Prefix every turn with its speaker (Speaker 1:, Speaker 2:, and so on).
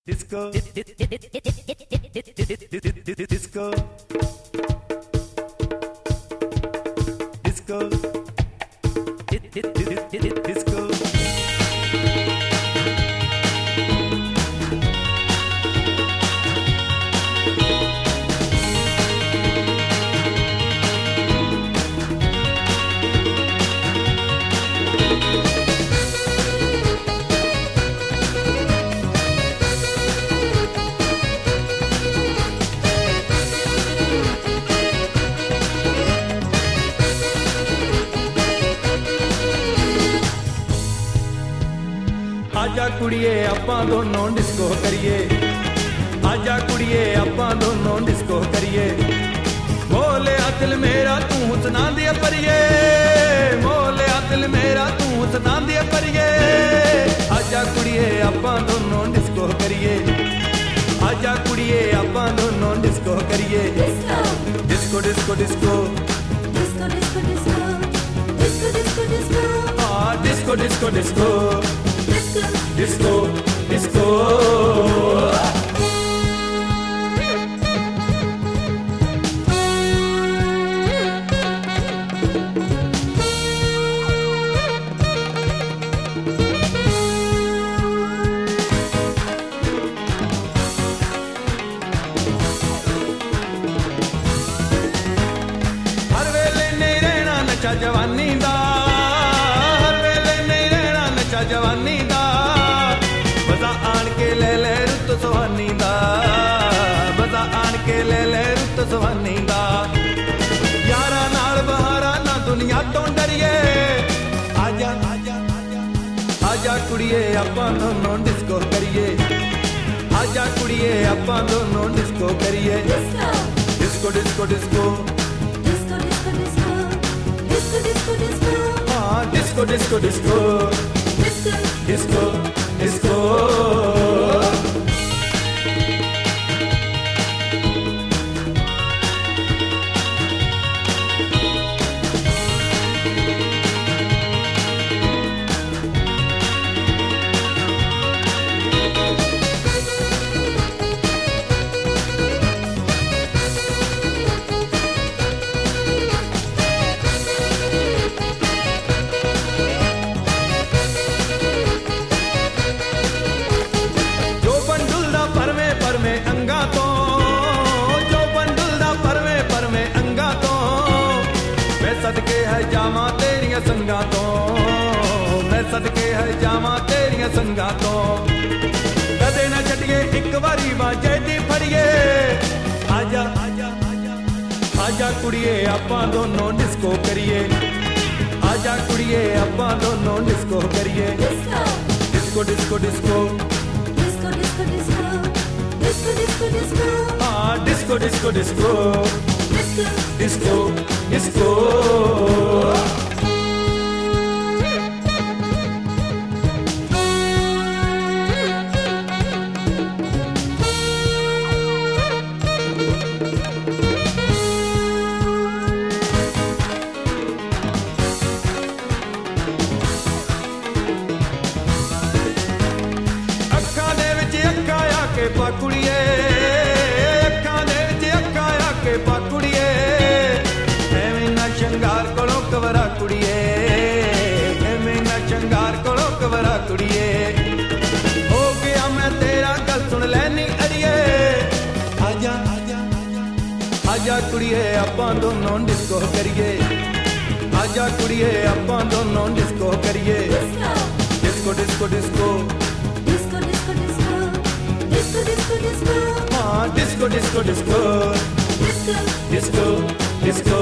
Speaker 1: Disco, disco, disco, disco. आजा कुड़िए आपां दोनों डिस्को करिए आजा कुड़िए आपां दोनों डिस्को करिए मोले दिल मेरा तू सुना दिया परिए मोले दिल मेरा तू सुना दिया परिए आजा कुड़िए आपां दोनों डिस्को करिए आजा कुड़िए आपां दोनों डिस्को करिए disco disco disco disco disco disco disco disco disco Disco, disco. हर वेले नहीं रहना नशा जवानी दा हर वेले नहीं रहना नशा जवानी दा बजा आन के ले ले रुत सुहानी दा बजा आन के ले ले रुत सुहानी दा यारा नाल बहारा ना दुनिया तो डरिए आजा आजा आजा आजा कुड़िए आपां दोनों डिस्को करिए आजा कुड़िए आपां दोनों डिस्को करिए disco disco disco disco disco disco disco disco हाँ disco disco disco disco disco सदके है जावा तेरिया संगा तो मैं सदके है जावा तेरिया संगा तो कदे ना छड़िए एक बारी बाजे दी फड़िए आजा आजा आजा आजा कुड़िए आपां दोनों डिस्को करिए आजा कुड़िए आपां दोनों डिस्को करिए disco disco disco disco disco disco disco disco disco हाँ disco disco disco disco disco अक्खां दे विच अक्खां आके पा कुड़िए अक्खां दे विच अक्खां आके पा कुड़िए शंगार कोलो कवरा कुड़िए मैं शंगार कोलो कवरा कुड़िए हो गया मैं तेरा गल सुन लैनी अड़िए आजा आजा आजा आजा कुड़िए आपां दोनों डिस्को करिए आजा कुड़िए आपां दोनों डिस्को करिए disco disco disco disco disco disco disco disco disco हाँ disco disco disco disco disco disco